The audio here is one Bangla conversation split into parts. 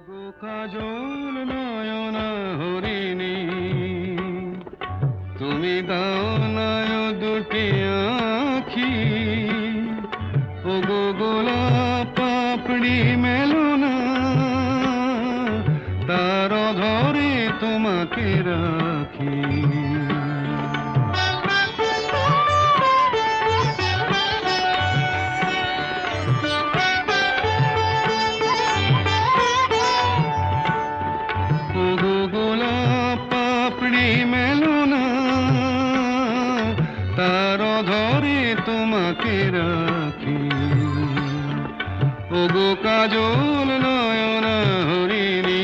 গো কাজল নয়না হরিণী, তুমি দাও নয় দুটি আখি। ও গো গোলাপ পাপড়ি মেলো না, তার ধরে তোমাকে রাখি। মেলো না, তার ধরে তোমাকে রাখি। ও গো কাজল নয়না হরিণী,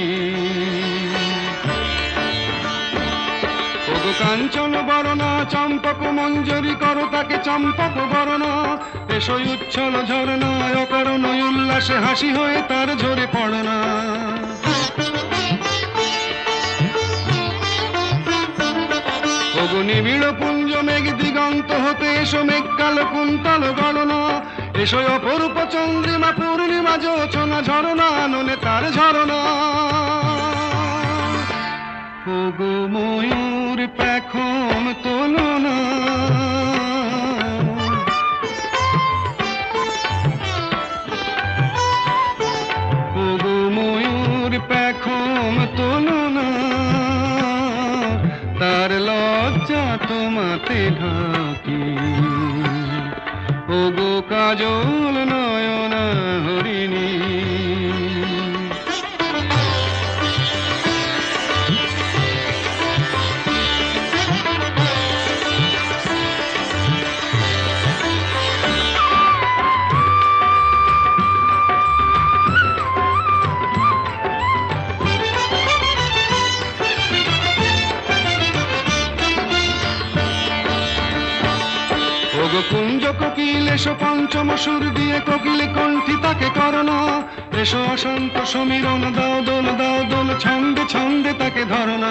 ও গো কাঞ্চন বরণা চম্পক মঞ্জরি করো তাকে চম্পক বরণা। এসো উচ্ছল ঝরনা অকারণ উল্লাসে হাসি হয়ে তার ঝরে পড়না। নিবিড় পুঞ্জ মেঘ দিগন্ত হতে এসো মেঘ কালো কুন্তল গণনা। এসো অপরূপ চন্দ্রিমা পূর্ণিমা যোচনা ঝরনা ননে তার ঝরনা। ও গো ময়ূর পেখম তোলো না, ও গো ময়ূর পেখম তোলো না, তার লজ্জা তোমাতে ঢাকি। ও গো কাজল নয়না হরিণী। কুঞ্জ কোকিল এসো পঞ্চম সুর দিয়ে কোকিল কণ্ঠী তাকে করোনা। এসো অশান্ত সমীরণ দাও দোল ছন্দে ছন্দে তাকে ধরনা।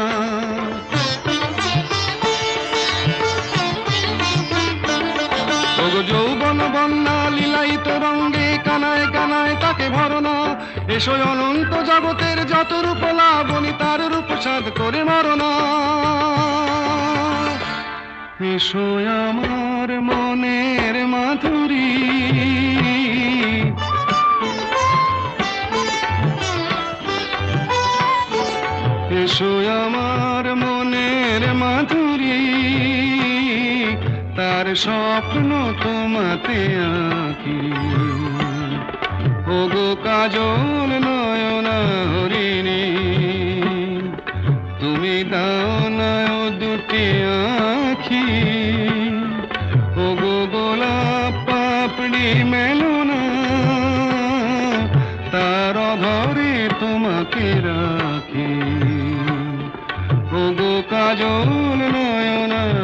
যৌবন বন্যা লীলায়িত রঙ্গে কানায় কানায় তাকে ভরনা। এসো অনন্ত জগতের যত রূপ লাবণী তার রূপ সাধ করে মরনা। এসো আমার মনের মাধুরী, এসো আমার মনের মাধুরী, তার স্বপ্ন তোমাতে আঁকি। ও গো কাজল নয়না হরিণী, তুমি দাও নয় দুটি আখি। ও গো গোলাপ পাপড়ি মেলো না, তার ধরে তোমাকে রাখি। ও গো কাজল নয়না